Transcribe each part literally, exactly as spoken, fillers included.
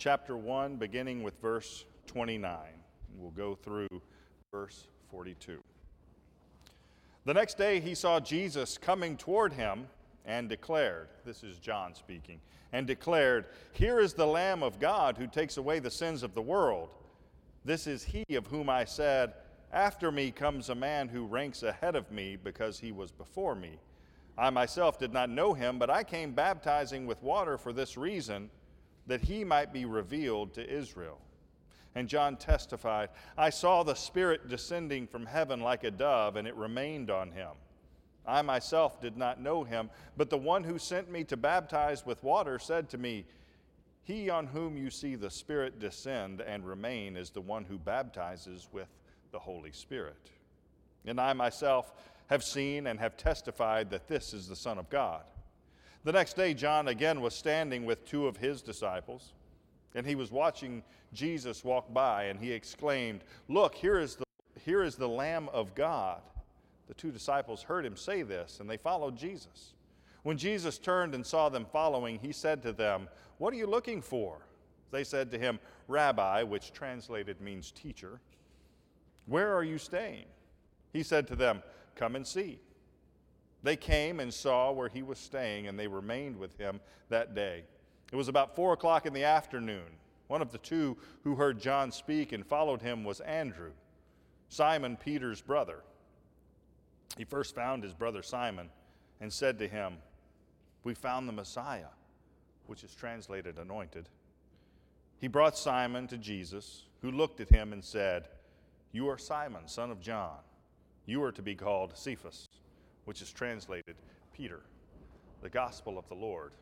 chapter one, beginning with verse twenty-nine. We'll go through verse forty-two. The next day he saw Jesus coming toward him and declared, this is John speaking, and declared, "Here is the Lamb of God who takes away the sins of the world. This is he of whom I said, after me comes a man who ranks ahead of me because he was before me. I myself did not know him, but I came baptizing with water for this reason, that he might be revealed to Israel." And John testified, "I saw the Spirit descending from heaven like a dove, and it remained on him. I myself did not know him, but the one who sent me to baptize with water said to me, 'He on whom you see the Spirit descend and remain is the one who baptizes with the Holy Spirit.' And I myself have seen and have testified that this is the Son of God." The next day, John again was standing with two of his disciples, and he was watching Jesus walk by, and he exclaimed, "Look, here is the, here is the Lamb of God." The two disciples heard him say this, and they followed Jesus. When Jesus turned and saw them following, he said to them, "What are you looking for?" They said to him, "Rabbi," which translated means teacher, "where are you staying?" He said to them, "Come and see." They came and saw where he was staying, and they remained with him that day. It was about four o'clock in the afternoon. One of the two who heard John speak and followed him was Andrew, Simon Peter's brother. He first found his brother Simon and said to him, "We found the Messiah," which is translated anointed. He brought Simon to Jesus, who looked at him and said, "You are Simon, son of John. You are to be called Cephas," which is translated Peter. The gospel of the Lord.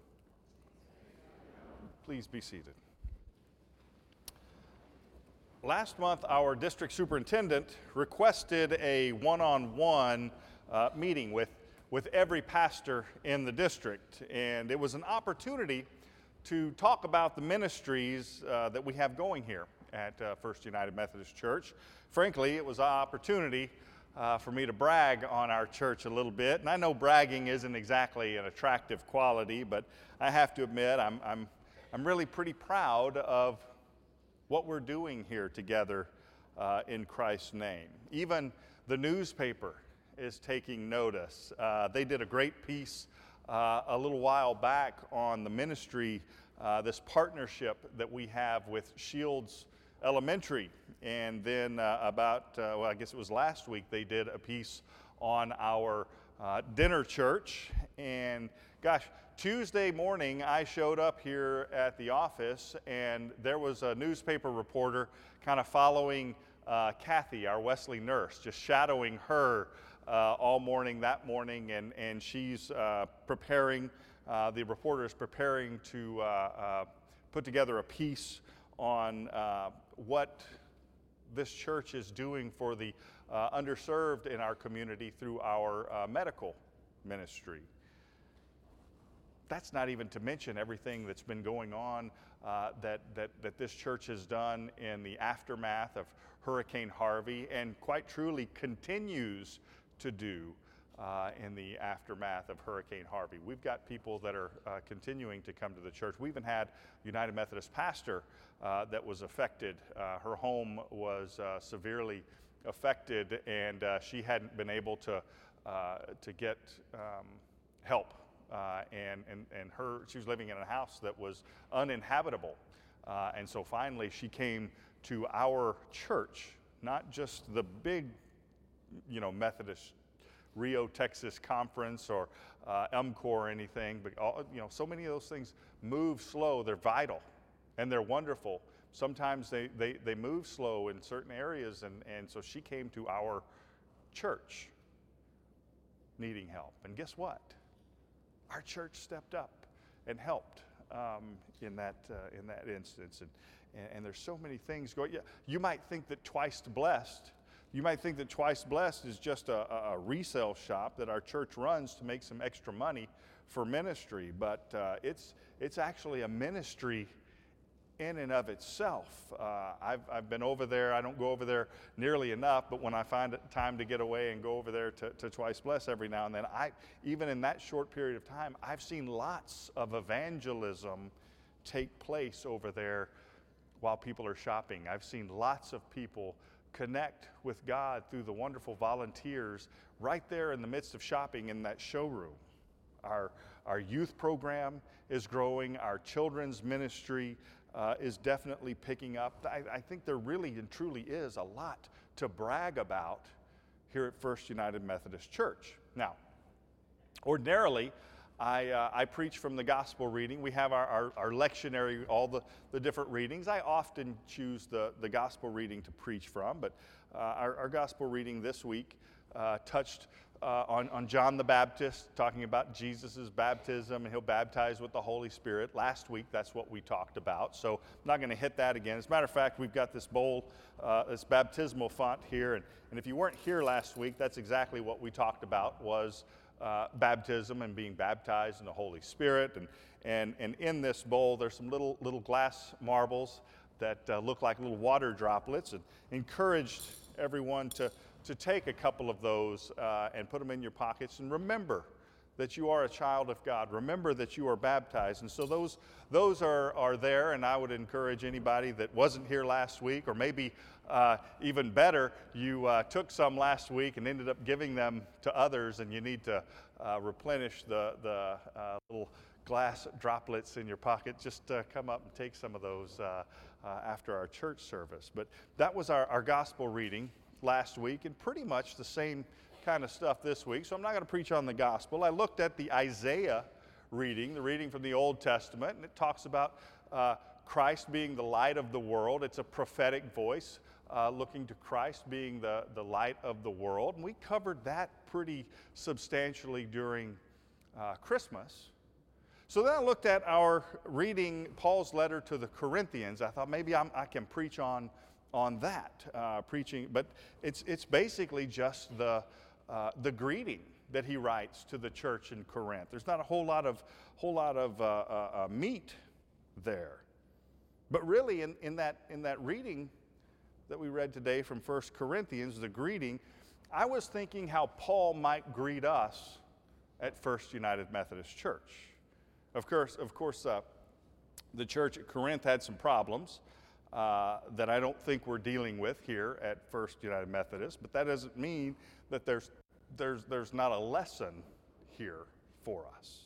Please be seated. Last month, our district superintendent requested a one-on-one uh, meeting with, with every pastor in the district, and it was an opportunity to talk about the ministries uh, that we have going here at uh, First United Methodist Church. Frankly, it was an opportunity uh, for me to brag on our church a little bit, and I know bragging isn't exactly an attractive quality, but I have to admit I'm, I'm, I'm really pretty proud of what we're doing here together uh, in Christ's name. Even the newspaper is taking notice. Uh, they did a great piece uh, a little while back on the ministry, uh, this partnership that we have with Shields Elementary. And then uh, about, uh, well, I guess it was last week, they did a piece on our uh, dinner church. And gosh, Tuesday morning, I showed up here at the office, and there was a newspaper reporter kind of following uh, Kathy, our Wesley nurse, just shadowing her uh, all morning that morning, and, and she's uh, preparing, uh, the reporter is preparing to uh, uh, put together a piece on uh, what this church is doing for the uh, underserved in our community through our uh, medical ministry. That's not even to mention everything that's been going on uh, that, that, that this church has done in the aftermath of Hurricane Harvey, and quite truly continues to do uh, in the aftermath of Hurricane Harvey. We've got people that are uh, continuing to come to the church. We even had United Methodist pastor uh, that was affected. Uh, her home was uh, severely affected, and uh, she hadn't been able to, uh, to get um, help. Uh, and, and, and her, she was living in a house that was uninhabitable. Uh, and so finally she came to our church, not just the big, you know, Methodist Rio, Texas conference or uh, EMCOR or anything, but all, you know, so many of those things move slow. They're vital and they're wonderful. Sometimes they, they, they move slow in certain areas, and, and so she came to our church needing help. And guess what? Our church stepped up and helped um, in that uh, in that instance, and, and and there's so many things going. Yeah, you might think that Twice Blessed, you might think that Twice Blessed is just a, a resale shop that our church runs to make some extra money for ministry, but uh, it's it's actually a ministry in and of itself. Uh, I've, I've been over there. I don't go over there nearly enough, but when I find it time to get away and go over there to, to Twice Blessed every now and then, I even in that short period of time, I've seen lots of evangelism take place over there while people are shopping. I've seen lots of people connect with God through the wonderful volunteers right there in the midst of shopping in that showroom. Our, our youth program is growing. Our children's ministry uh, is definitely picking up. I, I think there really and truly is a lot to brag about here at First United Methodist Church. Now, ordinarily, I, uh, I preach from the gospel reading. We have our, our, our lectionary, all the, the different readings. I often choose the, the gospel reading to preach from, but uh, our, our gospel reading this week uh, touched uh, on, on John the Baptist, talking about Jesus' baptism, and he'll baptize with the Holy Spirit. Last week, that's what we talked about, so I'm not going to hit that again. As a matter of fact, we've got this bowl, uh, this baptismal font here, and, and if you weren't here last week, that's exactly what we talked about, was Uh, baptism and being baptized in the Holy Spirit. And, and, and in this bowl, there's some little, little glass marbles that uh, look like little water droplets, and encouraged everyone to, to take a couple of those uh, and put them in your pockets and remember that you are a child of God. Remember that you are baptized. And so those, those are, are there, and I would encourage anybody that wasn't here last week, or maybe uh, even better, you uh, took some last week and ended up giving them to others, and you need to uh, replenish the, the uh, little glass droplets in your pocket. Just uh, come up and take some of those uh, uh, after our church service. But that was our, our gospel reading last week, and pretty much the same kind of stuff this week, so I'm not going to preach on the gospel. I looked at the Isaiah reading, the reading from the Old Testament, and it talks about uh, Christ being the light of the world. It's a prophetic voice uh, looking to Christ being the, the light of the world, and we covered that pretty substantially during uh, Christmas. So then I looked at our reading Paul's letter to the Corinthians. I thought maybe I'm, I can preach on, on that, uh, preaching, but it's, it's basically just the Uh, the greeting that he writes to the church in Corinth. There's not a whole lot of whole lot of uh, uh, uh, meat there, but really in, in that in that reading that we read today from First Corinthians, the greeting, I was thinking how Paul might greet us at First United Methodist Church. Of course, of course, uh, the church at Corinth had some problems uh, that I don't think we're dealing with here at First United Methodist, but that doesn't mean that there's There's, there's not a lesson here for us.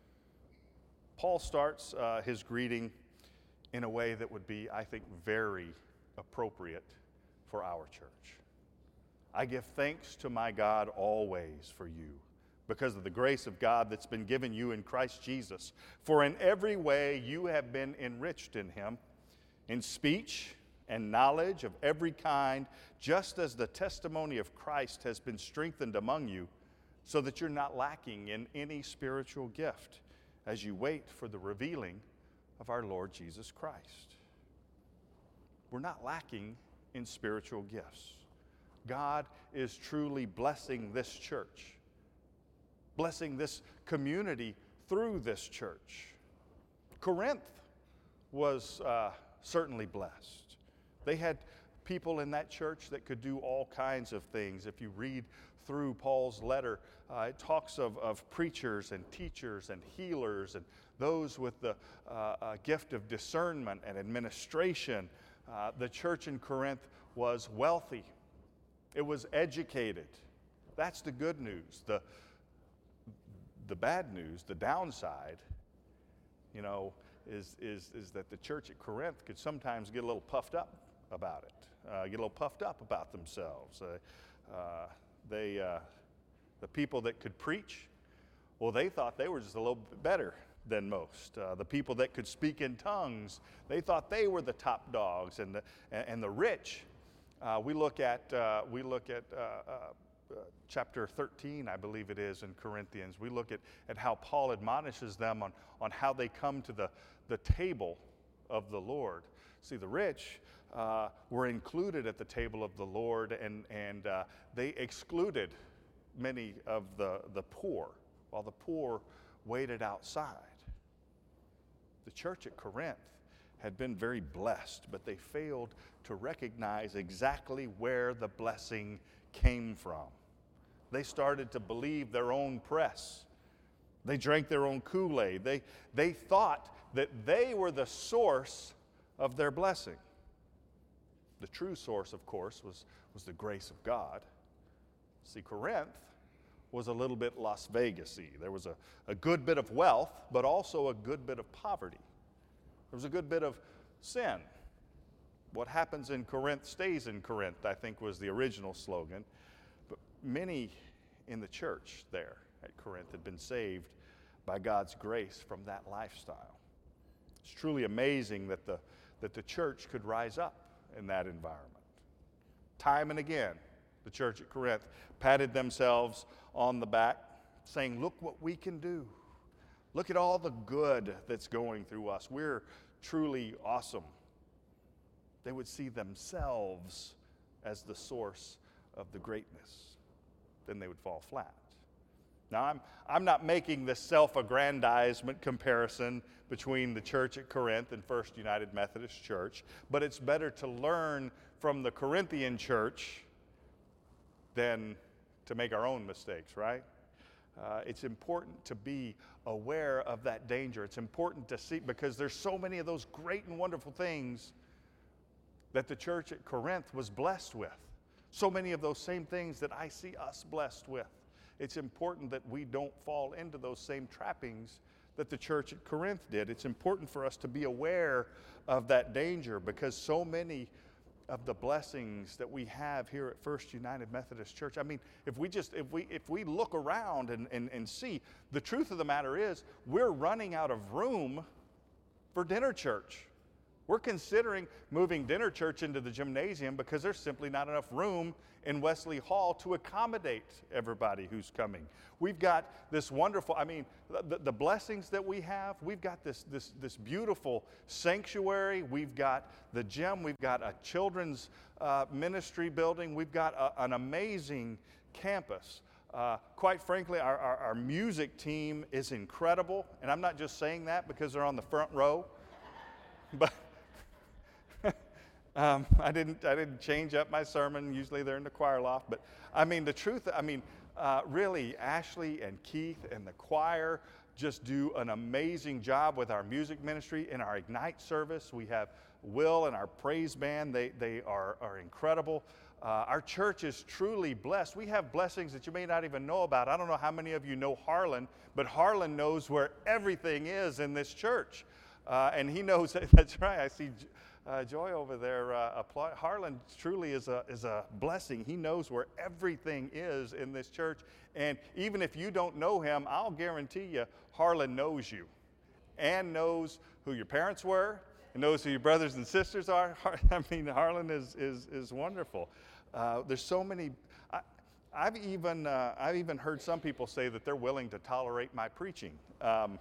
Paul starts uh, his greeting in a way that would be, I think, very appropriate for our church. I give thanks to my God always for you, because of the grace of God that's been given you in Christ Jesus. For in every way you have been enriched in him, in speech and knowledge of every kind, just as the testimony of Christ has been strengthened among you, so that you're not lacking in any spiritual gift as you wait for the revealing of our Lord Jesus Christ. We're not lacking in spiritual gifts. God is truly blessing this church, blessing this community through this church. Corinth was uh, certainly blessed. They had people in that church that could do all kinds of things. If you read through Paul's letter, uh, it talks of, of preachers and teachers and healers and those with the uh, uh, gift of discernment and administration. Uh, the church in Corinth was wealthy. It was educated. That's the good news. The, the bad news, the downside, you know, is, is, is that the church at Corinth could sometimes get a little puffed up about it, uh, get a little puffed up about themselves. Uh, uh, they, uh, the people that could preach, well, they thought they were just a little bit better than most. Uh, the people that could speak in tongues, they thought they were the top dogs. And the, and the rich, uh, we look at, uh, we look at uh, uh, uh, chapter thirteen, I believe it is, in Corinthians. We look at, at how Paul admonishes them on, on how they come to the, the table of the Lord. See, the rich uh, were included at the table of the Lord, and, and uh, they excluded many of the, the poor, while the poor waited outside. The church at Corinth had been very blessed, but they failed to recognize exactly where the blessing came from. They started to believe their own press. They drank their own Kool-Aid. They, they thought that they were the source of their blessing. The true source, of course, was, was the grace of God. See, Corinth was a little bit Las Vegas-y. There was a, a good bit of wealth, but also a good bit of poverty. There was a good bit of sin. What happens in Corinth stays in Corinth, I think was the original slogan. But many in the church there at Corinth had been saved by God's grace from that lifestyle. It's truly amazing that the, that the church could rise up in that environment. Time and again, the church at Corinth patted themselves on the back, saying, look what we can do. Look at all the good that's going through us. We're truly awesome. They would see themselves as the source of the greatness. Then they would fall flat. Now, I'm, I'm not making this self-aggrandizement comparison between the church at Corinth and First United Methodist Church, but it's better to learn from the Corinthian church than to make our own mistakes, right? Uh, it's important to be aware of that danger. It's important to see, because there's so many of those great and wonderful things that the church at Corinth was blessed with. So many of those same things that I see us blessed with. It's important that we don't fall into those same trappings that the church at Corinth did. It's important for us to be aware of that danger, because so many of the blessings that we have here at First United Methodist Church, I mean, if we just, if we if we look around and, and, and see, the truth of the matter is, we're running out of room for dinner church. We're considering moving dinner church into the gymnasium because there's simply not enough room in Wesley Hall to accommodate everybody who's coming. We've got this wonderful, I mean, the, the blessings that we have, we've got this, this, this beautiful sanctuary, we've got the gym, we've got a children's uh, ministry building, we've got a, an amazing campus. Uh, quite frankly, our, our, our music team is incredible, and I'm not just saying that because they're on the front row, but Um, I didn't. I didn't change up my sermon. Usually they're in the choir loft, but I mean the truth. I mean, uh, really, Ashley and Keith and the choir just do an amazing job with our music ministry. In our Ignite service, we have Will and our praise band. They they are are incredible. Uh, our church is truly blessed. We have blessings that you may not even know about. I don't know how many of you know Harlan, but Harlan knows where everything is in this church, uh, and he knows. That's right. I see. Uh, Joy over there, uh, apply, Harlan truly is a, is a blessing. He knows where everything is in this church. And even if you don't know him, I'll guarantee you, Harlan knows you and knows who your parents were and knows who your brothers and sisters are. I mean, Harlan is, is, is wonderful. Uh, there's so many. I, I've, even, uh, I've even heard some people say that they're willing to tolerate my preaching. Um,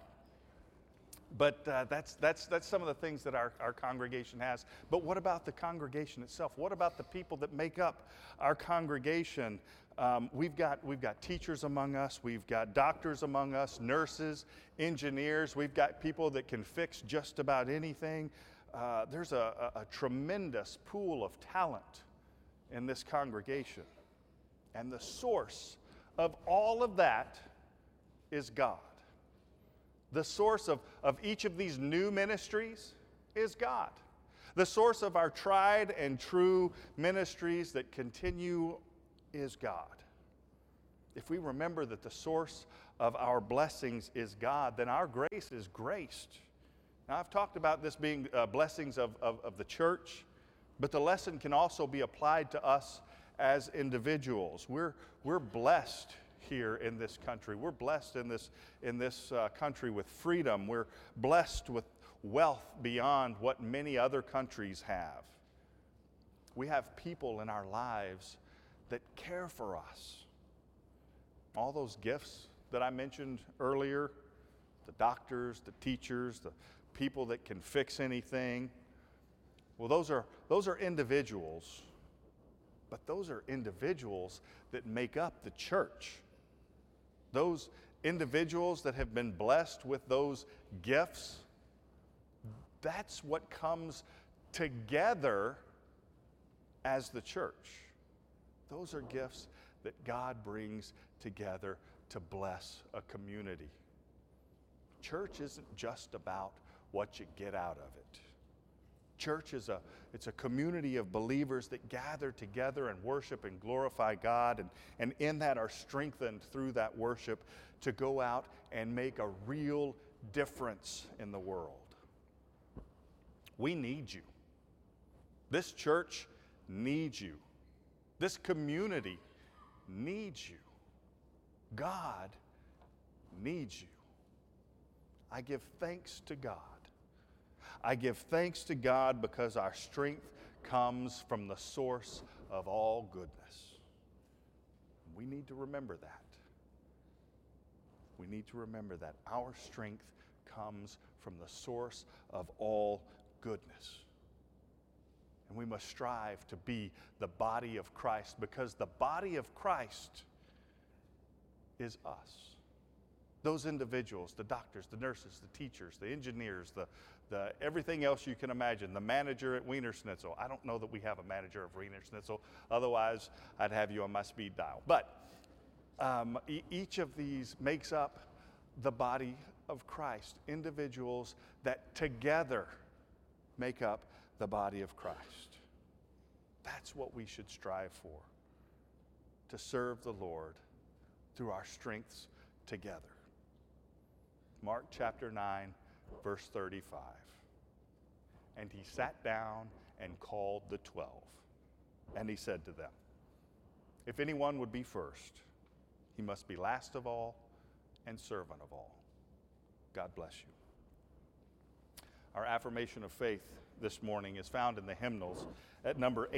But uh, that's, that's, that's some of the things that our, our congregation has. But what about the congregation itself? What about the people that make up our congregation? Um, we've got, we've got teachers among us. We've got doctors among us, nurses, engineers. We've got people that can fix just about anything. Uh, there's a, a, a tremendous pool of talent in this congregation. And the source of all of that is God. The source of, of each of these new ministries is God. The source of our tried and true ministries that continue is God. If we remember that the source of our blessings is God, then our grace is graced. Now, I've talked about this being uh, blessings of, of, of the church, but the lesson can also be applied to us as individuals. We're, we're blessed here in this country. We're blessed in this, in this uh, country with freedom. We're blessed with wealth beyond what many other countries have. We have people in our lives that care for us. All those gifts that I mentioned earlier, the doctors, the teachers, the people that can fix anything, well, those are, those are individuals, but those are individuals that make up the church. Those individuals that have been blessed with those gifts, that's what comes together as the church. Those are gifts that God brings together to bless a community. Church isn't just about what you get out of it. Church is a, it's a community of believers that gather together and worship and glorify God, and, and in that are strengthened through that worship to go out and make a real difference in the world. We need you. This church needs you. This community needs you. God needs you. I give thanks to God. I give thanks to God because our strength comes from the source of all goodness. We need to remember that. We need to remember that our strength comes from the source of all goodness. And we must strive to be the body of Christ, because the body of Christ is us. Those individuals, the doctors, the nurses, the teachers, the engineers, the, the everything else you can imagine, the manager at Wiener Schnitzel. I don't know that we have a manager of Wiener Schnitzel. Otherwise, I'd have you on my speed dial. But um, e- each of these makes up the body of Christ, individuals that together make up the body of Christ. That's what we should strive for, to serve the Lord through our strengths together. Mark chapter nine, verse thirty-five. And he sat down and called the twelve. And he said to them, if anyone would be first, he must be last of all and servant of all. God bless you. Our affirmation of faith this morning is found in the hymnals at number eight.